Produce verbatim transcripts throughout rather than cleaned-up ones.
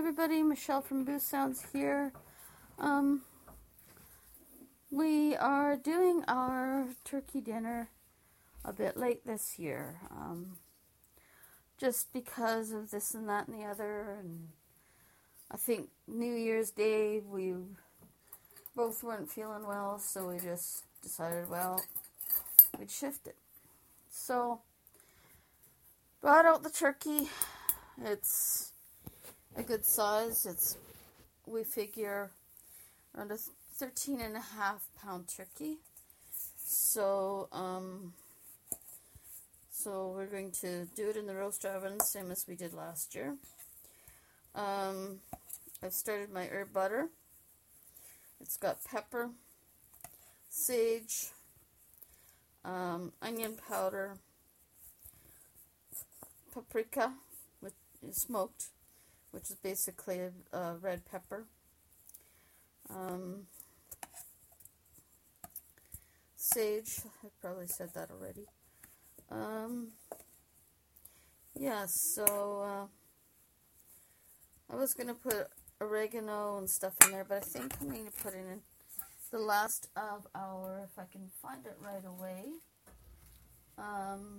everybody, Michelle from Boo Sounds here. Um, we are doing our turkey dinner a bit late this year, um, just because of this and that and the other, and I think New Year's Day we both weren't feeling well, so we just decided, well, we'd shift it. So, brought out the turkey. It's a good size. It's, we figure, around a thirteen and a half pound turkey. So, um, so we're going to do it in the roaster oven, same as we did last year. Um, I've started my herb butter. It's got pepper, sage, um, onion powder, paprika, which is smoked, which is basically a, a red pepper. Um, sage, I probably said that already. Um, yeah, so uh, I was going to put oregano and stuff in there, but I think I'm going to put in the last of our, if I can find it right away, um,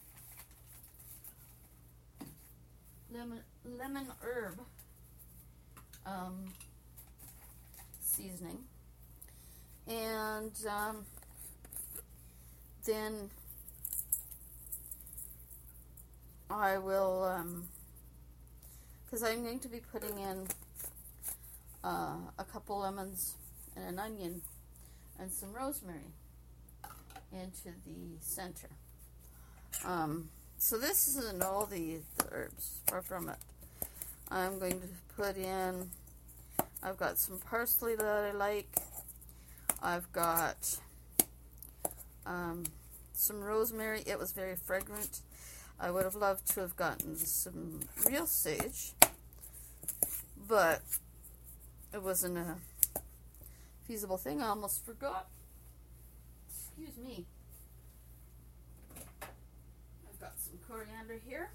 lemon, lemon herb um, seasoning, and um, then I will, um, because I'm going to be putting in uh, a couple lemons and an onion and some rosemary into the center. Um, so this isn't all the, the herbs, far from it. I'm going to put in, I've got some parsley that I like. I've got um, some rosemary. It was very fragrant. I would have loved to have gotten some real sage, but it wasn't a feasible thing. I almost forgot. Excuse me. I've got some coriander here,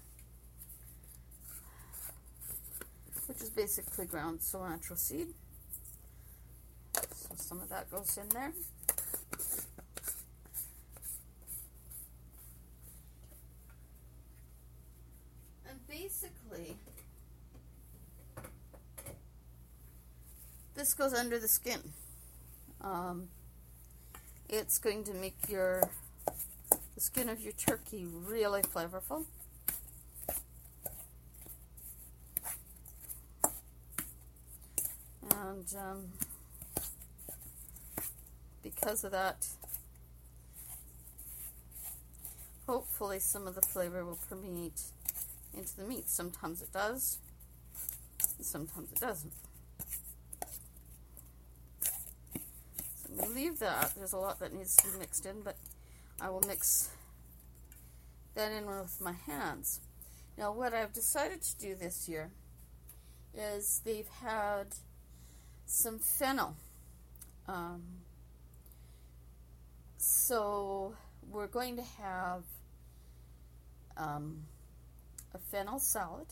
which is basically ground cilantro seed. So some of that goes in there. And basically, this goes under the skin. Um, it's going to make your the skin of your turkey really flavorful. And um, because of that, hopefully some of the flavor will permeate into the meat. Sometimes it does, and sometimes it doesn't. So I'm going to leave that. There's a lot that needs to be mixed in, but I will mix that in with my hands. Now, what I've decided to do this year is they've had some fennel. Um, so we're going to have um, a fennel salad,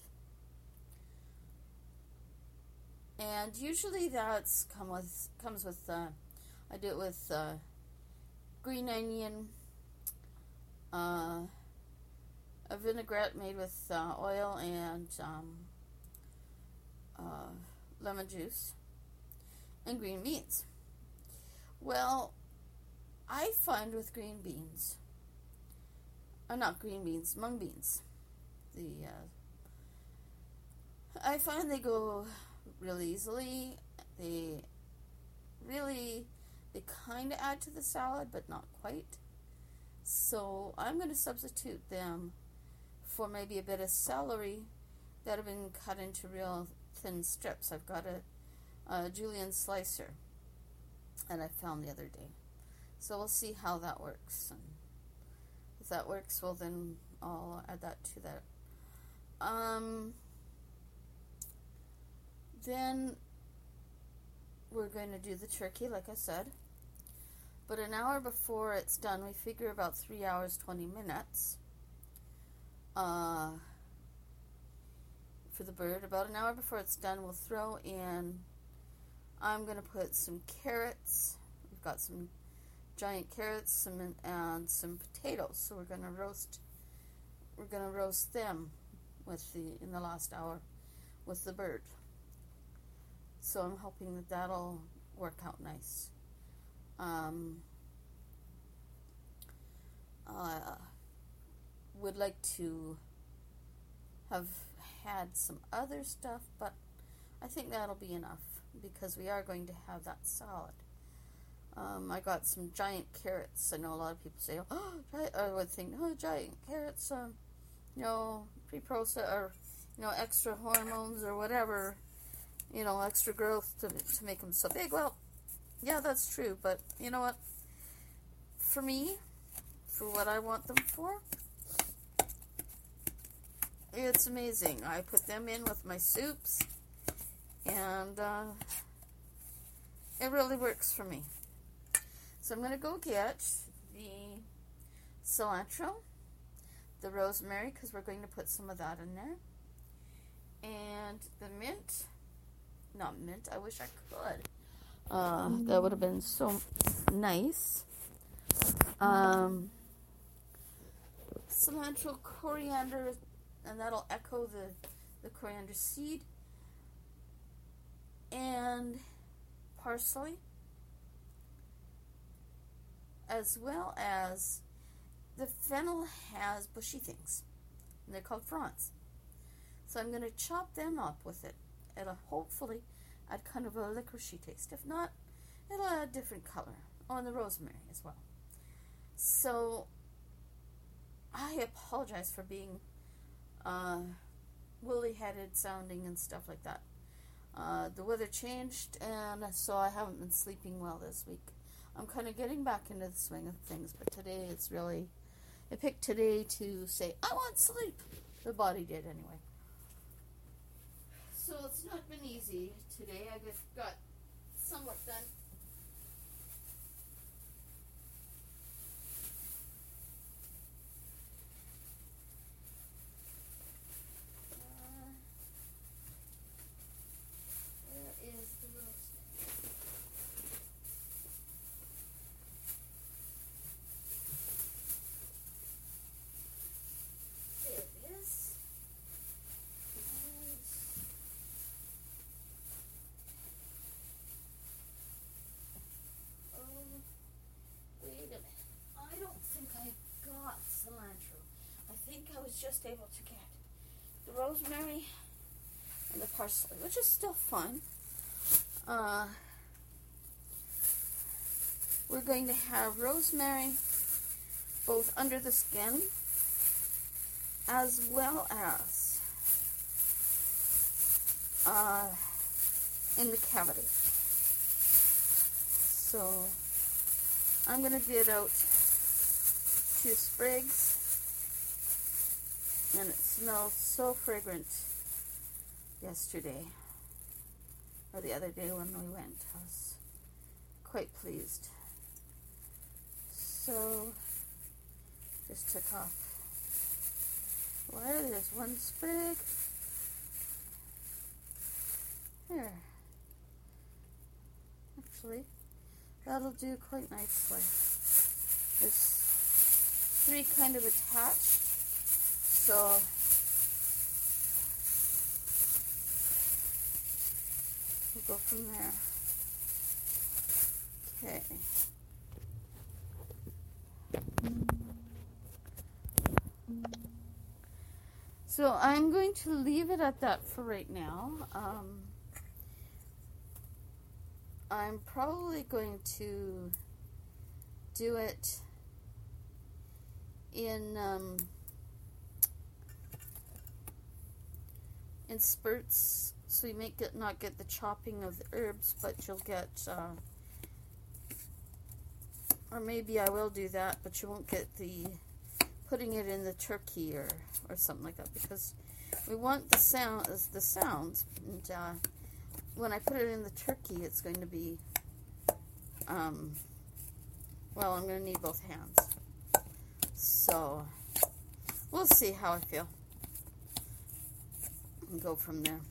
and usually that's come with comes with uh, I do it with uh, green onion, uh, a vinaigrette made with uh, oil and um, uh, lemon juice, and green beans. Well, I find with green beans, uh, not green beans, mung beans, the uh, I find they go really easily. They really, they kind of add to the salad, but not quite. So I'm going to substitute them for maybe a bit of celery that have been cut into real thin strips. I've got a, a julienne slicer that I found the other day. So we'll see how that works. And if that works, well then I'll add that to that. Um, then we're going to do the turkey, like I said. But an hour before it's done, we figure about three hours, twenty minutes. Uh, for the bird. About an hour before it's done, we'll throw in, I'm going to put some carrots. We've got some giant carrots some and some potatoes. So we're going to roast we're going to roast them with the in the last hour with the bird. So I'm hoping that that'll work out nice. Um, uh, would like to have had some other stuff, but I think that'll be enough because we are going to have that salad. Um, I got some giant carrots. I know a lot of people say, oh, I would think, oh, giant carrots, um, you know, pre-processed or, you know, extra hormones or whatever, you know, extra growth to, to make them so big. Well, yeah, that's true, but you know what? For me, for what I want them for, it's amazing. I put them in with my soups, and uh, it really works for me. So I'm going to go get the cilantro, the rosemary, because we're going to put some of that in there, and the mint. Not mint, I wish I could. Uh, that would have been so nice. Um, cilantro, coriander, and that'll echo the, the coriander seed, and parsley, as well as the fennel has bushy things, and they're called fronds. So I'm going to chop them up with it. It'll hopefully add kind of a licoricey taste. If not, it'll add a different color. Oh, and the rosemary as well. So I apologize for being uh, woolly-headed sounding and stuff like that. Uh, the weather changed, and so I haven't been sleeping well this week. I'm kind of getting back into the swing of things, but today it's really, I picked today to say, I want sleep. The body did anyway. So it's not been easy today. I just got somewhat done. Uh, where is the rosemary? There it is. I was just able to get the rosemary and the parsley, which is still fun. Uh, we're going to have rosemary both under the skin as well as uh, in the cavity. So I'm going to get out two sprigs. And it smells so fragrant yesterday, or the other day when we went. I was quite pleased. So, just took off. Well, there's one sprig. There. Actually, that'll do quite nicely. There's three kind of attached. So, we'll go from there. Okay. So, I'm going to leave it at that for right now. Um, I'm probably going to do it in... Um, in spurts, so you may get, not get the chopping of the herbs, but you'll get, uh, or maybe I will do that, but you won't get the putting it in the turkey or, or something like that, because we want the sound, the sounds, and uh, when I put it in the turkey, it's going to be, um, well, I'm going to need both hands, so we'll see how I feel. and go from there.